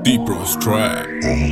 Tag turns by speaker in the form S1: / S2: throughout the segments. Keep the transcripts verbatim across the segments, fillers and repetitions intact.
S1: Deepros track.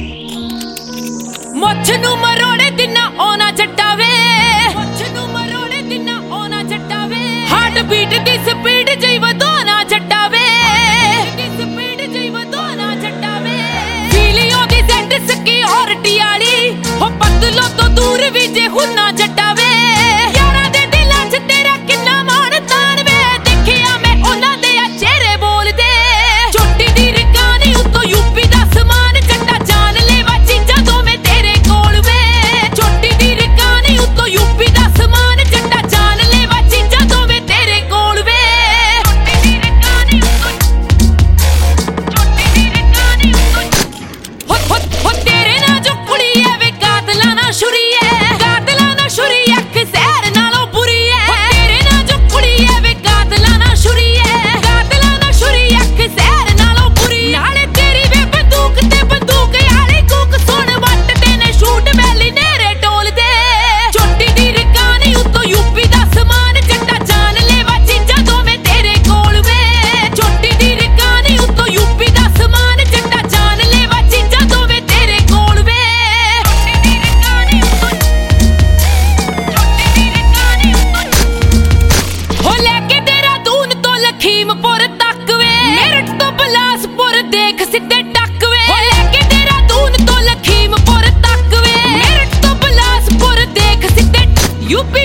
S2: ਮੁੱਛ ਨੂੰ ਮਰੋੜੇ ਦਿਨਾ ਆਉਣਾ ਜੱਟਾ ਵੇ, ਮੁੱਛ ਨੂੰ ਮਰੋੜੇ ਦਿਨਾ ਆਉਣਾ ਜੱਟਾ ਵੇ, ਹਾਰਟ ਬੀਟ ਦੀ ਸਪੀਡ ਜਈ ਵਧਾਉਣਾ ਜੱਟਾ ਵੇ, ਦੀ ਸਪੀਡ ਜਈ ਵਧਾਉਣਾ ਜੱਟਾ ਵੇ, ਵੀਲੀਓ ਦੀ ਸੈਂਡ ਸਿਕਿਉਰਿਟੀ ਵਾਲੀ ਹੋ ਪਤਲੋ ਤੋਂ ਦੂਰ ਵੀ ਜੇ ਹੁਣਾ ਜੱਟਾ ਵੇ, ਯਾਰਾਂ ਦੇ ਦਿਲਾਂ 'ਚ ਤੇਰਾ ਕਿੰਨਾ ਮਾਣ ਤਾਣ ਵੇ, ਦੇਖਿਆ ਮੈਂ ਉਹਨਾਂ ਦੇ ਆ ਚਿਹਰੇ ਬੋਲਦੇ, ਛੋਟੀ ਦੀ ਰਕਾਨੀ ਉੱਤੋਂ ਯੂਪੀ ਦਾ ਸਮਾਨ ਜੱਟਾ ਜਾਨ ਲੈਵਾ ਚੀਜ਼ਾਂ ਦੋਵੇਂ ਤੇਰੇ ਕੋਲ ਵੇ, ਛੋਟੀ ਦੀ ਰਕਾਨੀ ਉੱਤੋਂ ਯੂਪੀ ਦਾ ਸਮਾਨ ਜੱਟਾ ਜਾਨ ਲੈਵਾ ਚੀਜ਼ਾਂ ਦੋਵੇਂ ਤੇਰੇ ਕੋਲ ਵੇ, ਛੋਟੀ ਦੀ ਰਕਾਨੀ ਉੱਤੋਂ ਛੋਟੀ ਦੀ ਰਕਾਨੀ ਉੱਤੋਂ ਹੋ ਹੋ ਹੋ ਤੇਰੇ ਨਾਲ ਜੋ ਕੁੜੀ ਐ ਵੇ ਕਾਤਲਾਂ ਨਾਲ ਛੁਰੀ ਐ, ਕਾਤਲਾਂ ਨਾਲ ਛੁਰੀ ਅੱਖ ਜ਼ਹਿਰ ਨਾਲੋਂ ਬੁਰੀ ਐ, ਤੇਰੇ ਨਾਲ ਜੋ ਕੁੜੀ ਐ ਵੇ ਕਾਤਲਾਂ ਨਾਲ ਛੁਰੀ ਐ, ਕਾਤਲਾਂ ਨਾਲ ਛੁਰੀ ਅੱਖ ਜ਼ਹਿਰ ਨਾਲੋਂ ਬੁਰੀ, ਨਾਲੇ ਤੇਰੀ ਵੇ ਬੰਦੂਕ ਤੇ ਬੰਦੂਕ ਵਾਲੀ ਕੂਕ ਸੁਣ ਵੱਟ ਤੇ ਨੇ ਸ਼ੂਟ ਬੈਲੀ ਨੇਰੇ ਟੋਲਦੇ, ਛੋਟੀ ਦੀ ਰਕਾਨੀ ਉੱਤੋਂ ਯੂਪੀ ਦਾ ਸਮਾਨ ਜੱਟਾ ਜਾਨ ਲੈਵਾ ਚੀਜ਼ਾਂ ਦੋਵੇਂ ਤੇਰੇ ਕੋਲ ਵੇ, ਛੋਟੀ ਦੀ ਰਕਾਨੀ ਉੱਤੋਂ ਯੂਪੀ ਦਾ ਸਮਾਨ ਜੱਟਾ ਜਾਨ ਲੈਵਾ ਚੀਜ਼ਾਂ ਦੋਵੇਂ ਤੇਰੇ ਕੋਲ ਵੇ, ਛੋਟੀ ਦੀ ਰਕਾਨੀ ਉੱਤੋਂ ਛੋਟੀ ਦੀ ਰਕਾਨੀ ਉੱਤੋਂ ਹੋ ਲੈ ਕੇ ਤੇਰਾ ਦੂਨ ਤੋਂ ਲਖੀਮਪੁਰ ਤੱਕ ਵੇ, ਮੇਰਠ ਤੋਂ ਬਲਾਸਪੁਰ ਦੇਖ ਸਿੱਧੇ ਟੱਕ ਵੇ, ਹੋ ਲੈ ਕੇ ਤੇਰਾ ਦੂਨ ਤੋਂ ਲਖੀਮਪੁਰ ਤੱਕ ਵੇ, ਮੇਰਠ ਤੋਂ ਬਲਾਸਪੁਰ ਦੇਖ ਸਿੱਧੇ ਯੂਪੀ